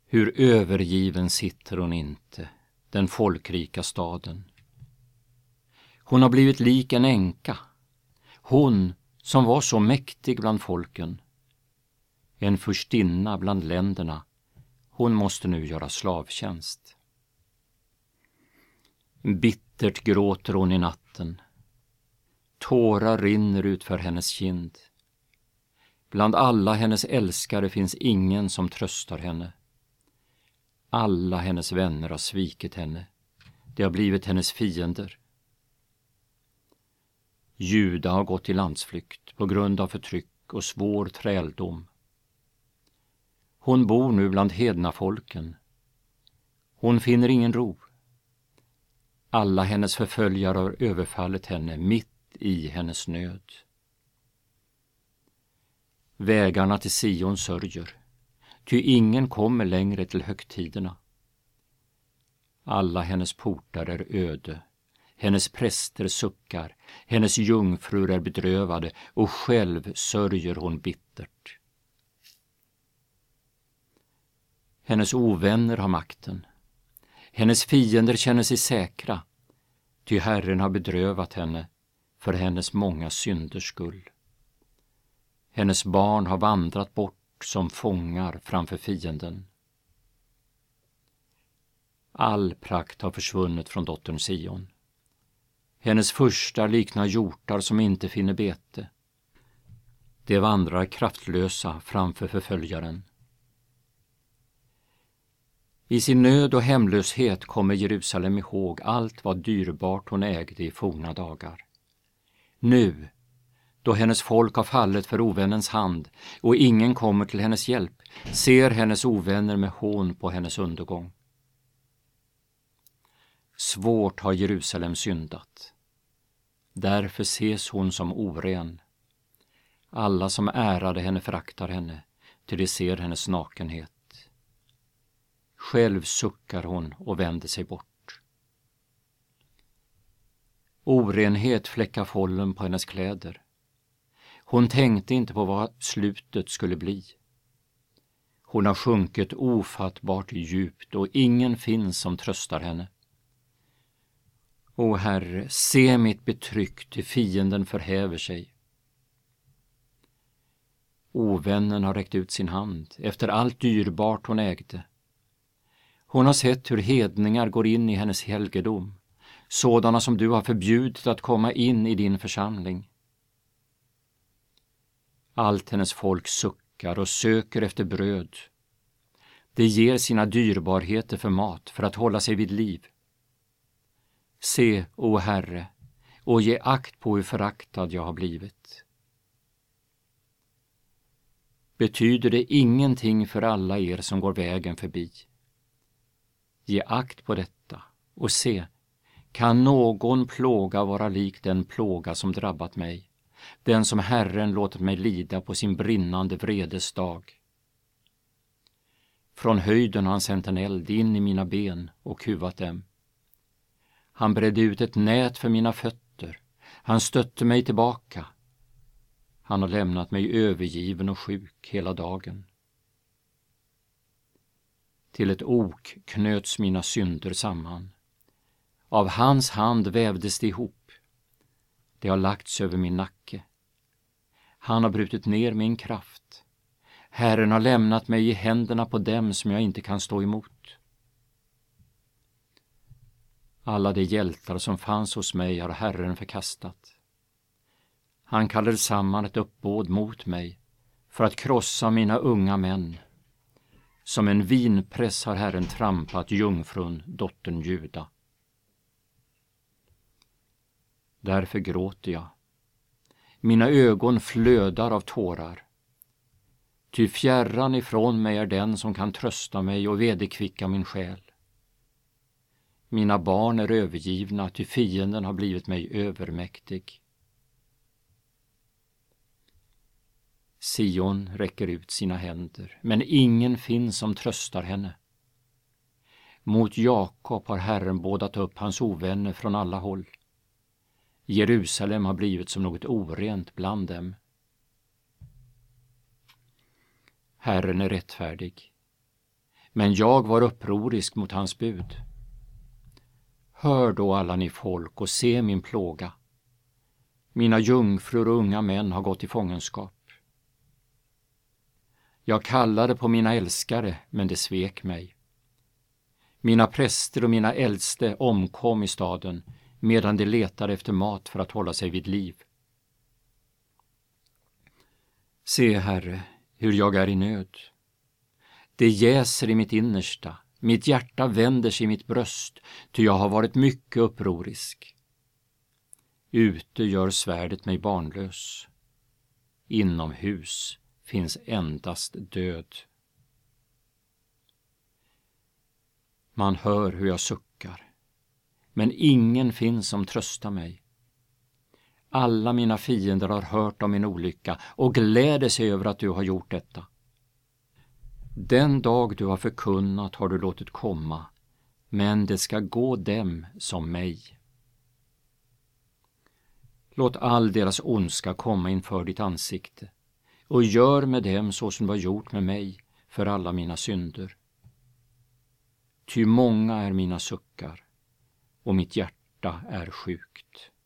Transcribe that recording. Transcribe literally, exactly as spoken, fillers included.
Hur övergiven sitter hon inte, den folkrika staden. Hon har blivit lik en änka, hon som var så mäktig bland folken. En furstinna bland länderna, hon måste nu göra slavtjänst. Bittert gråter hon i natten. Tårar rinner ut för hennes kind. Bland alla hennes älskare finns ingen som tröstar henne. Alla hennes vänner har svikit henne. De har blivit hennes fiender. Juda har gått i landsflykt på grund av förtryck och svår träldom. Hon bor nu bland hedna folken. Hon finner ingen ro. Alla hennes förföljare har överfallit henne mitt i hennes nöd. Vägarna till Sion sörjer, ty ingen kommer längre till högtiderna. Alla hennes portar är öde, hennes präster suckar, hennes jungfrur är bedrövade och själv sörjer hon bittert. Hennes ovänner har makten. Hennes fiender känner sig säkra, ty Herren har bedrövat henne för hennes många synders skull. Hennes barn har vandrat bort som fångar framför fienden. All prakt har försvunnit från dottern Sion. Hennes furstar liknar hjortar som inte finner bete. De vandrar kraftlösa framför förföljaren. I sin nöd och hemlöshet kommer Jerusalem ihåg allt vad dyrbart hon ägde i forna dagar. Nu, då hennes folk har fallit för ovännens hand och ingen kommer till hennes hjälp, ser hennes ovänner med hån på hennes undergång. Svårt har Jerusalem syndat. Därför ses hon som oren. Alla som ärade henne föraktar henne, till de ser hennes nakenhet. Själv suckar hon och vänder sig bort. Orenhet fläckar follen på hennes kläder. Hon tänkte inte på vad slutet skulle bli. Hon har sjunkit ofattbart djupt och ingen finns som tröstar henne. O Herre, se mitt betryck, till fienden förhäver sig. Ovännen har räckt ut sin hand efter allt dyrbart hon ägde. Hon har sett hur hedningar går in i hennes helgedom, sådana som du har förbjudit att komma in i din församling. Allt hennes folk suckar och söker efter bröd. De ger sina dyrbarheter för mat för att hålla sig vid liv. Se, o Herre, och ge akt på hur föraktad jag har blivit. Betyder det ingenting för alla er som går vägen förbi? Ge akt på detta och se, kan någon plåga vara lik den plåga som drabbat mig, den som Herren låtit mig lida på sin brinnande vredesdag? Från höjden har han sänt en eld in i mina ben och kuvat dem. Han bredde ut ett nät för mina fötter, han stötte mig tillbaka. Han har lämnat mig övergiven och sjuk hela dagen. Till ett ok knöts mina synder samman. Av hans hand vävdes det ihop. Det har lagts över min nacke. Han har brutit ner min kraft. Herren har lämnat mig i händerna på dem som jag inte kan stå emot. Alla de hjältar som fanns hos mig har Herren förkastat. Han kallade samman ett uppbåd mot mig för att krossa mina unga män. Som en vinpress har Herren trampat jungfrun, dottern Juda. Därför gråter jag. Mina ögon flödar av tårar. Ty fjärran ifrån mig är den som kan trösta mig och vederkvicka min själ. Mina barn är övergivna, ty fienden har blivit mig övermäktig. Sion räcker ut sina händer, men ingen finns som tröstar henne. Mot Jakob har Herren bådat upp hans ovänner från alla håll. Jerusalem har blivit som något orent bland dem. Herren är rättfärdig. men jag var upprorisk mot hans bud. Hör då alla ni folk och se min plåga. Mina jungfrur och unga män har gått i fångenskap. Jag kallade på mina älskare, men de svek mig. Mina präster och mina äldste omkom i staden, medan de letade efter mat för att hålla sig vid liv. Se, Herre, hur jag är i nöd. Det jäser i mitt innersta, mitt hjärta vänder sig i mitt bröst, ty jag har varit mycket upprorisk. Ute gör svärdet mig barnlös. Inomhus finns endast död. Man hör hur jag suckar, men ingen finns som tröstar mig. Alla mina fiender har hört om min olycka och gläder sig över att du har gjort detta. Den dag du har förkunnat har du låtit komma, men det ska gå dem som mig. Låt all deras ondska komma inför ditt ansikte, och gör med dem så som du har gjort med mig för alla mina synder. Ty många är mina suckar, och mitt hjärta är sjukt.